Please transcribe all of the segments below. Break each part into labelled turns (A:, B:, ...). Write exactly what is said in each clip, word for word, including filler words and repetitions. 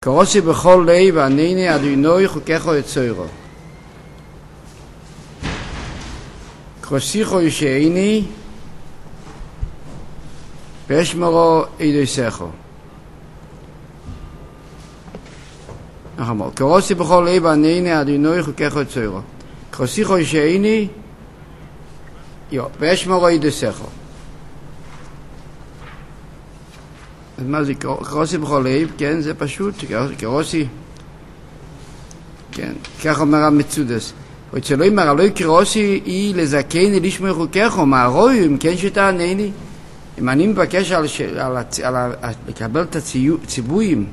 A: קרוסי בכל לב וענני אדינוי חוקךו יצוירו. קרוסיכו ישעיני ואשמרו ידויסךו. קרוסי בכל לב וענני אדינוי חוקךו יצוירו. קרוסיכו ישעיני ואשמרו ידויסךו. אז מה זה קרוסי בכל לב? כן, זה פשוט, קרוסי, כן, כך אומר המצודס. ואצלו אומר, הלוי קרוסי היא לזכני לשמוע חוקךו, מה הרוי, אם כן שתענני, אם אני מבקש על, על, על, על לקבל את הציבויים,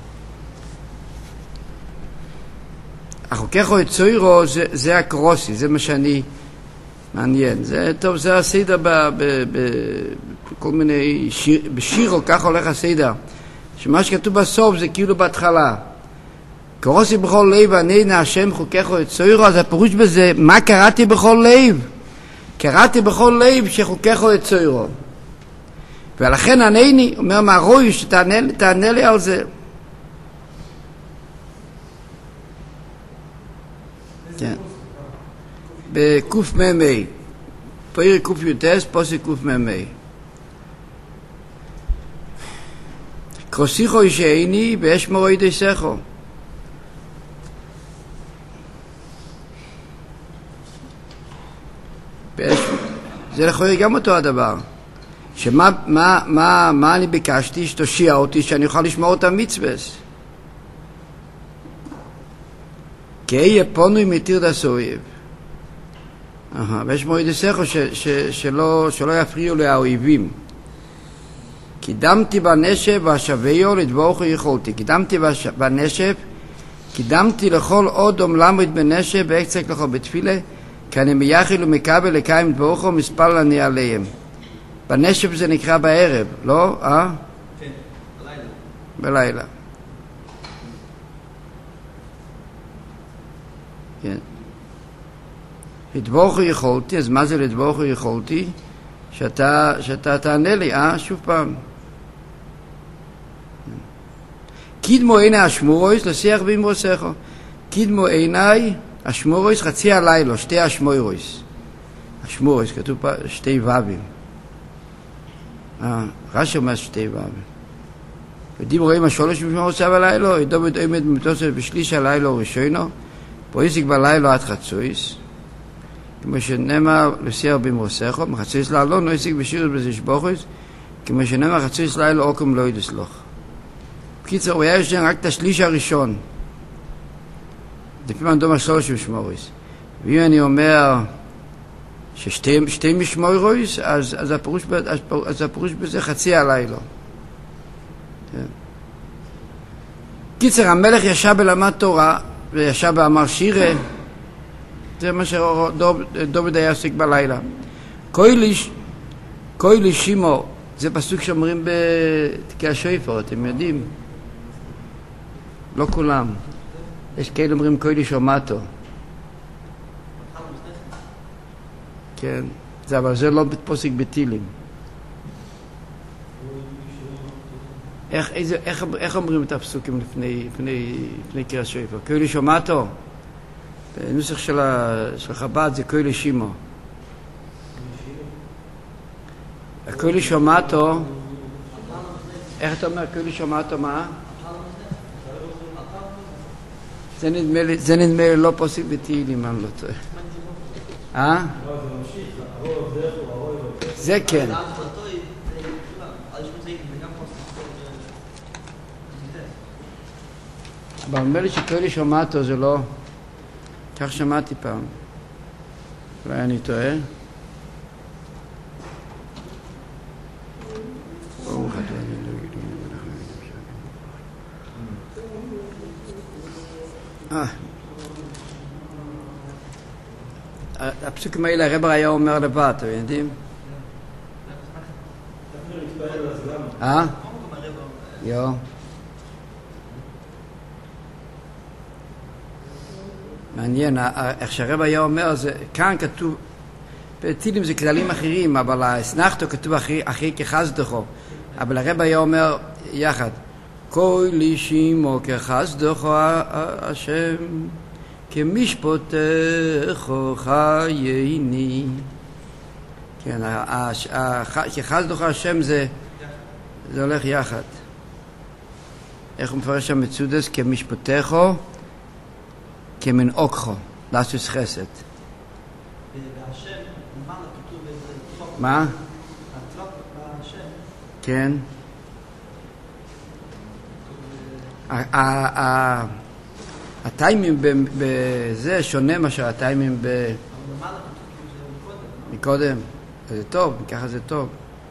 A: החוקךו יצוירו, זה, זה הקרוסי, זה מה שאני מעניין. זה טוב, זה הסדר ב... ב, ב כל מיני שיר, בשירו כך הולך הסדר, שמה שכתוב בסוף זה כאילו בהתחלה. קרוסי בכל לב וענני השם חוקךו יצוירו, אז הפירוש בזה, מה קראתי בכל לב? קראתי בכל לב שחוקךו יצוירו. ולכן ענני, אומר מה רואי שתענה תענה לי על זה. כן. בקוף ממי. פרק קוף יוטס, פוסק קוף ממי. קרוסיכו ישעיני ואשמרו ידויסךו. זה לכאורה גם אותו הדבר. שמה מה, מה, מה אני ביקשתי? שתושיע אותי שאני אוכל לשמור את המצוות. כי אהיה פונוי מתיר דס אויב. ואשמרו ידויסךו שלא, שלא יפריעו לי האויבים. קידמתי בנשב והשוויו לדבורכו יכולתי. קידמתי בנשב, קידמתי לכל עוד עמלמות בנשב והקצק לכל בתפילה, כי אני מייחל ומקבל לקיים דבורכו מספר אני עליהם. בנשב זה נקרא בערב, לא? אה?
B: כן, בלילה.
A: בלילה. כן. לדבורכו יכולתי, אז מה זה לדבורכו יכולתי? שאתה, שאתה תענה לי, אה? שוב פעם. קידמו עיני השמורויס לשיח באמרוסךו. קידמו עיני השמורויס חצי הלילה, שתי השמורויס. השמורויס, כתוב פה שתי ובים. אה, רש"י אומר שתי ובים. ודיברו עם השולש בשמורוס בלילה, ידובת עומד במטוסת בשליש הלילה ראשונו, פויסיק בלילה עד חצויס. כמו שנאמר לשיח באמרוסךו, מחצויס לעלון לא יסיק בשירות בזשבוכויס, כמו שנאמר חצויס לילה אוקם לא ידסלוך. בקיצור, הוא היה ישן רק את השליש הראשון. לפי מה נדום השלוש משמוריס. ואם אני אומר ששתי משמוריס, אז, אז, הפירוש, אז, אז הפירוש בזה חצי הלילה. כן. בקיצור, המלך ישב בלמד תורה, וישב באמר שירה, זה מה שדוד היה עוסק בלילה. קויליש, קויליש שימו, זה פסוק שאומרים בתקיע שויפר, אתם יודעים? לא כולם. יש כאלה אומרים קויליש אומטו. כן, זה, אבל זה לא פוסק בתילים. איך, איזה, איך, איך אומרים את הפסוקים לפני, לפני, לפני קריאה שויפר? קויליש אומטו? בנוסח של, של חב"ד זה קויליש שימו. קויליש אומטו, איך אתה אומר קויליש אומטו מה? זה נדמה לי, זה נדמה לי לא פוסק בתהילים, אני לא טועה. אה? זה כן. אבל נדמה לי שקויליש אומטו זה לא, כך שמעתי פעם. אולי אני טועה. הפסוקים האלה הרב היה אומר לבד, אתם יודעים? אה? יו. מעניין, איך שהרב היה אומר, כאן כתוב, בתהילים זה כללים אחרים, אבל הסנחתו כתוב אחרי כחסדכו, אבל הרב היה אומר יחד, כל אישימו כחסדך השם, כמשפטך חייני. כן, כחסדך השם זה, זה הולך יחד. איך הוא מפרש שם מצודס? כמשפטך, כמנעוקך, לעשות חסד. מה? כן. הטיימים בזה שונה מאשר הטיימים מקודם. זה טוב, ככה זה טוב.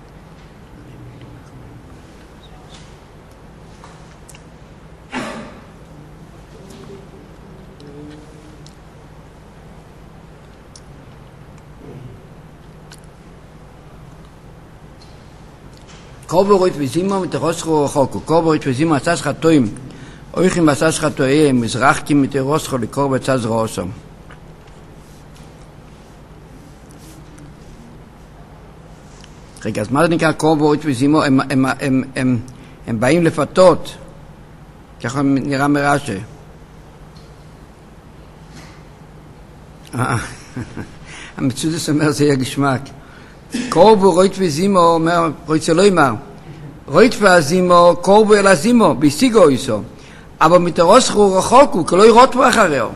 A: קורבורית וזימו מתרוסחו רחוקו, קורבורית וזימו עשה שחטויים, אויכים עשה שחטויים, מזרחקים מתרוסחו לקורב צז ראשם. רגע, אז מה זה נקרא קורבורית וזימו? הם, הם, הם, הם, הם באים לפתות, ככה נראה מרש"י. המצודס אומר זה יהיה גשמק. קורבו רוית וזימו אומר, רוית זה לא אמר, רוית וזימו, קורבו אלא זימו, ביסיגו איסו, אבל מתרוסחו רחוקו, כי לא ירות בו אחריו.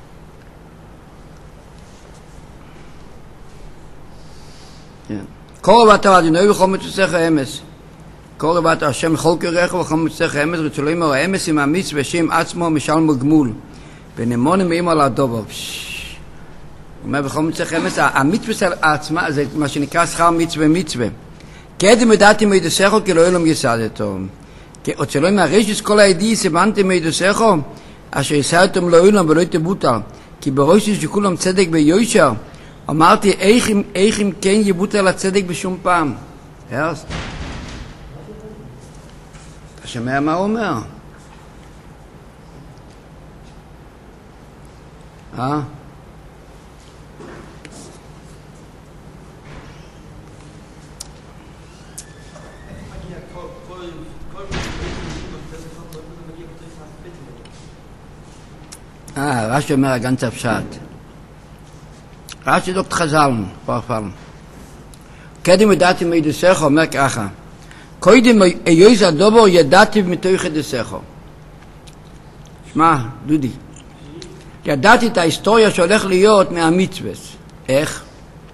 A: קורב אתה אדינוי וכל מצוסך האמס, קורב אתה השם לכל קריך וכל מצוסך האמס, רוית לא אמר, האמס עם המצווה שם עצמו משלמו גמול, ונמונים מאימו לדובו. הוא אומר, בכל מצווה חמש, המצווה עצמה, זה מה שנקרא שכר מצווה מצווה. קדם ידעתי מידוסכו, כי לא ילום יסדתו. עוד שלא עם הרשת כל הידיע סיבנתי מידוסכו, אשר יסדתם לא ילום ולא תבוטל. כי בראש שכולם צדק ביושר, אמרתי, איך אם כן יבוטל הצדק בשום פעם? הרס? אתה שומע מה הוא אומר? אה? אה, רש"י אומר הגנץ הפשט. רש"י דוקט חז"לנו, פה פעם. קדם ידעתי מידוסכו, אומר ככה. קודם איוז הדובר ידעתי מתוך ידוסכו. שמע, דודי. ידעתי את ההיסטוריה שהולך להיות מהמצווה. איך?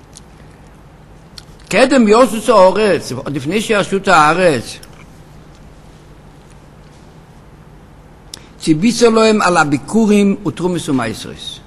A: קדם יוסוס האורץ, עוד לפני שיעשו את הארץ. ציביסו להם על הביקורים ותרומס ומייסרס.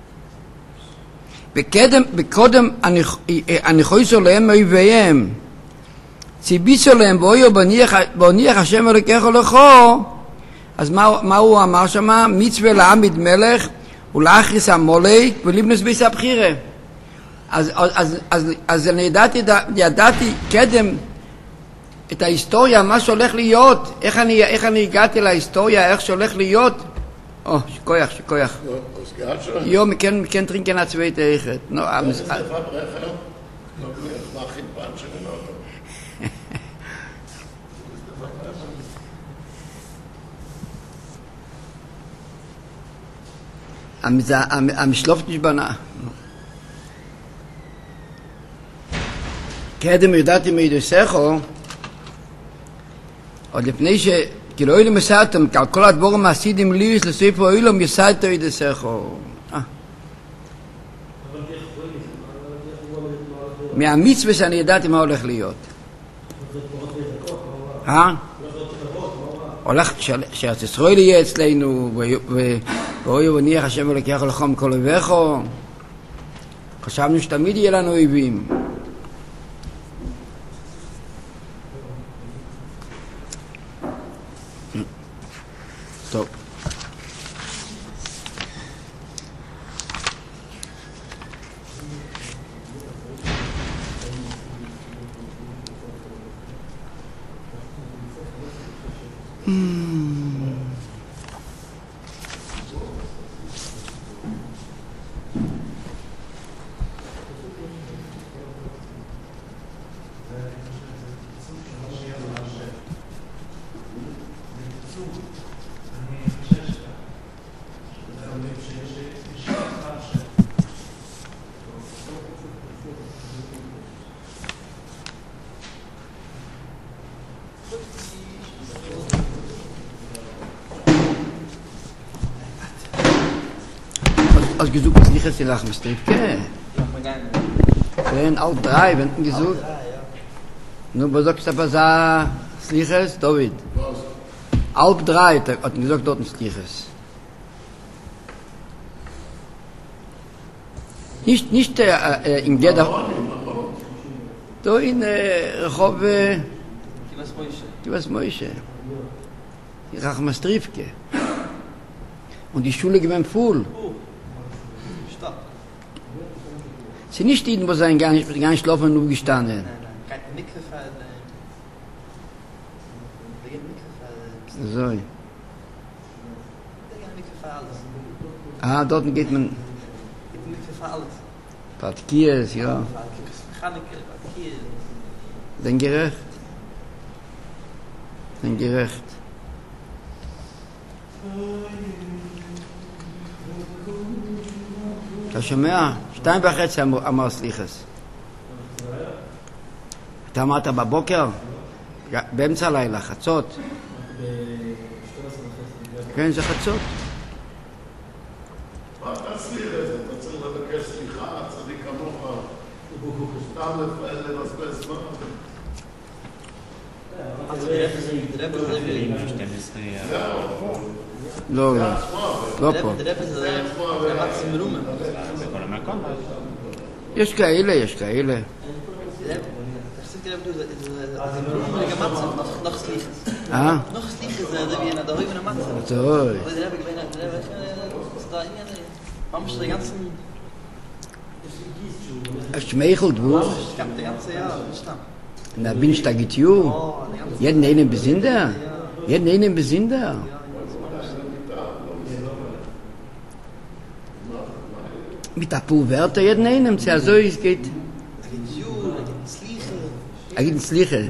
A: וקדם, וקודם הניחויסו להם מאויביהם. ציביסו להם ואויו בוניח השם אלוקיך לכו. אז מה, מה הוא אמר שמה? מצווה להעמיד מלך ולהכריס המולק ולבנוס ביס הבחירה. אז, אז, אז, אז אני ידעתי, ידעתי קדם את ההיסטוריה, מה שהולך להיות, איך אני, איך אני הגעתי להיסטוריה, איך שהולך להיות. או, שכויח, שכויח. יום, מכן, מכן טרינקן הצבאית האיכת. נו, המס... המשלופת נשבנה. קדם ידעתי מידוסכו, עוד לפני ש... כאילו אילום יסעתם, כל הדבורים העשידים ליוס לספר אילום יסעתו ידסכו. מהמצווה שאני ידעתי מה הולך להיות. אה? הולך שארץ ישראל יהיה אצלנו, ואויו וניח השם ולקח לכם כל אויביכו. חשבנו שתמיד יהיה לנו אויבים. טוב. hast gesucht, was nicht ist die Rachmastrifke? Wenn all drei, wenn du gesucht. Nun, was sagst du aber so, Sliches, David? Alb drei, hat man gesagt, dort ein Sliches. Nicht, nicht äh, in jeder... Da in Rehov... Kivas Moishe. Die Rachmastrifke. Und die Schule gewinnt voll. Sie nicht die, wo sie gar nicht, gar nicht schlafen und nur gestanden.
B: Nein, nein, kein Mikrofon.
A: So.
B: Der Mikrofon alles.
A: Ah, dort geht man...
B: Mikrofon alles.
A: Patkies, ja.
B: Mechaniker, Patkies.
A: Den gerecht. Den gerecht. אתה שומע? שתיים וחצי אמר סליחס. אתה אמרת בבוקר? באמצע הלילה, חצות. כן, זה חצות.
C: מה אתה סליחס? אתה צריך לבקש סליחה, צדיק כמוך. סתם לבזבז זמן.
A: לא, לא. לא פה. יש כאלה, יש כאלה. אה? טוב. Schmeichelt wo? Na bin ich da getju? Jeden einen Besinder? Jeden einen Besinder? Mit der Pulverte jeden einen, ja so es geht. Er geht ins Sliche.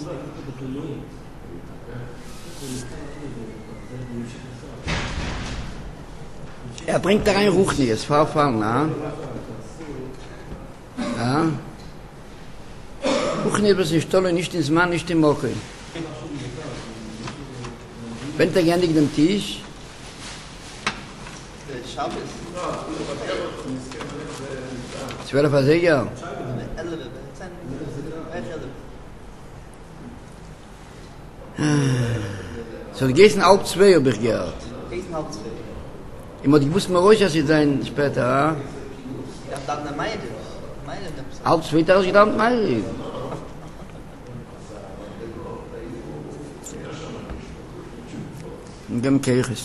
A: Er bringt da rein Ruchni, es Vorfall, na? Ja. Ruchni ist nicht toll, nicht ins Mann, nicht im Mokel. Wenn der gerne den Tisch? Zwölf Säger. So, die gehen halb zwei, habe ich gehört.
B: Gehen halb zwei.
A: Ich muss, ich muss mal ruhig, dass sie sein später, ja?
B: Ja, dann eine Meide. Meide.
A: Halb zwei, da ist gedacht, Meide. Und dem Kirches.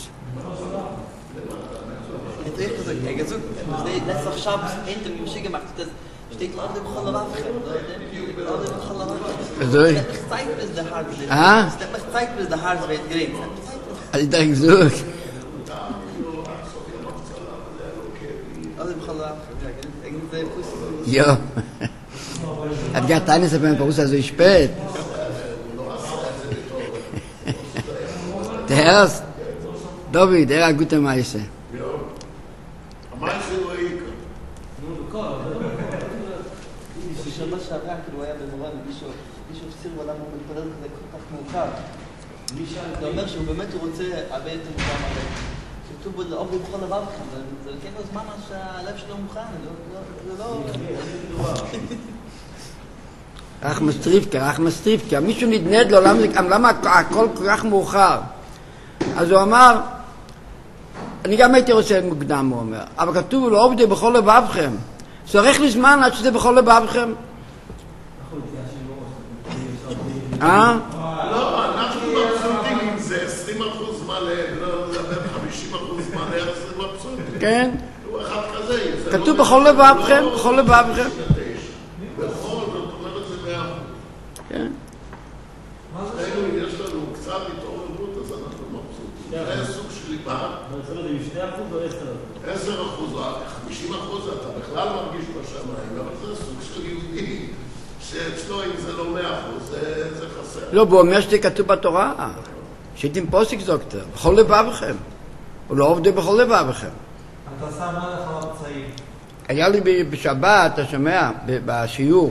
B: Het heeft gezegd, hij heeft gezegd, net zoals Shabbos in de muziek gemaakt, dat steekt laat hem gewoon wachten. Laat hem gewoon wachten.
A: Zo.
B: Het is tijd bis de hart.
A: Ah?
B: Het is tijd bis de hart werd gereed.
A: Also ich denke so.
B: Laat hem gewoon wachten. Ik moet even kussen.
A: Ja. Hat gar eines auf meinem Beruf so spät. Der Herr David, er hat gute Meise.
C: המייסר הוא העיקר.
B: בשבוע שעברה, כאילו היה במובן, מישהו הפסיר בעולם הוא מתפלל כזה כל כך מאוחר. זה אומר שהוא באמת רוצה הרבה יותר מוקדם הרבה. כתוב בו לעובד בכל דבר בכם, זה כן לו זמן שהלב שלו מוכן, זה לא...
A: רחמס טריפקה, רחמס טריפקה. מישהו נדנד לו, למה הכל כל כך מאוחר? אז הוא אמר, אני גם הייתי רוצה מוקדם, הוא אומר, אבל כתוב לו, עובדי בכל לבבכם. צריך לי זמן עד שזה בכל לבבכם. אה?
C: לא, אנחנו מבסוטים אם זה עשרים אחוז מלא, לא לדבר חמישים אחוז מלא, אז זה מבסוט.
A: כן.
C: הוא אחד כזה.
A: כתוב בכל לבבכם, בכל לבבכם.
C: בכל, זאת אומרת זה מאה.
A: כן.
C: יש לנו קצת התעוררות, אז אנחנו מבסוטים. זה סוג של ליבה.
D: שני אחוז או עשר?
C: עשר אחוז, חמישים אחוז, אתה בכלל מרגיש בשמיים, אבל זה סוג של יהודי, שאצלו אם זה לא מאה אחוז, זה חסר.
A: לא, הוא אומר שזה כתוב בתורה. שהייתם פוסק זוקטר, בכל לבבכם. הוא לא עובדי בכל לבבכם.
D: אתה שם מה לך מצעים?
A: היה לי בשבת, אתה שומע, בשיעור.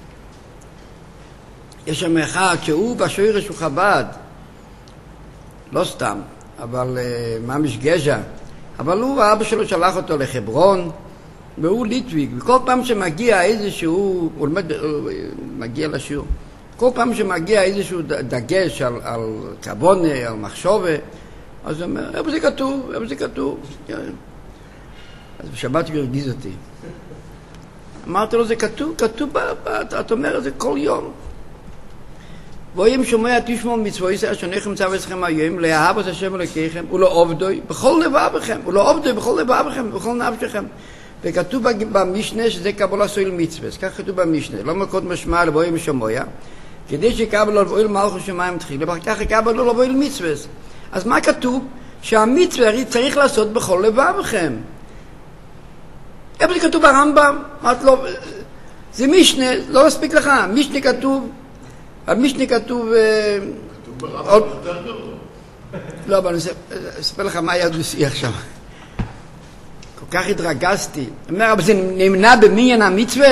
A: יש שם אחד שהוא בשורש הוא חב"ד. לא סתם, אבל ממש גזע. אבל הוא, האבא שלו שלח אותו לחברון, והוא ליטוויק, וכל פעם שמגיע איזשהו, הוא לומד, הוא מגיע לשיעור, כל פעם שמגיע איזשהו דגש על, על כבונה, על מחשובה, אז הוא אומר, איפה זה כתוב, איפה זה כתוב. אז בשבת הוא הרגיז אותי. אמרתי לו, זה כתוב, כתוב, אתה אומר את זה כל יום. ואם שומע תשמעו מצוות ישראל שונאיכם צו אצלכם היום, לאהב את השם אלוקיכם, ולא עובדוי בכל לבבכם, ולא עובדוי בכל לבבכם, בכל נפשכם. וכתוב במשנה שזה קבלה סויל מצווה, כך כתוב במשנה, לא מקוד משמע לבואי משמויה, כדי שיקבל לו לבואי למלכות שמיים תחילה, ואחר כך יקבל לו לבואי למצווה. אז מה כתוב? שהמצווה צריך לעשות בכל לבבכם. איפה זה כתוב ברמב"ם? אמרת לו, זה משנה, לא מספיק לך, משנה כתוב, המשנה כתוב...
C: כתוב ברמב"ם יותר גרוע.
A: לא, אבל אני אספר לך מה היה דו-שיח שם. כל כך התרגזתי. אני אומר, אבל זה נמנע במניין המצווה?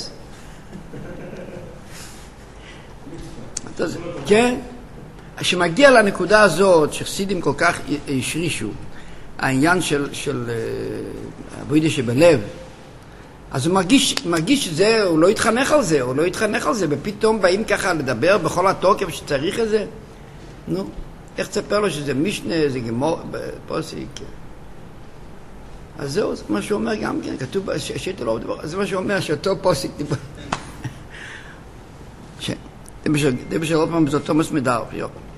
A: כן? כשמגיע לנקודה הזאת, שחסידים כל כך השרישו, העניין של, של עבודה שבלב, אז הוא מרגיש, מרגיש שזה, הוא לא יתחנך על זה, הוא לא יתחנך על זה, ופתאום באים ככה לדבר בכל התוקף שצריך את זה. נו, איך תספר לו שזה משנה, זה גמור, פוסיק. אז זהו, זה מה שהוא אומר גם כן, כתוב, השאיתו לו דבר, זה מה שהוא אומר, שאותו פוסיק דיבר. ש... זה בשביל עוד פעם, זה תומס מדר, יופי.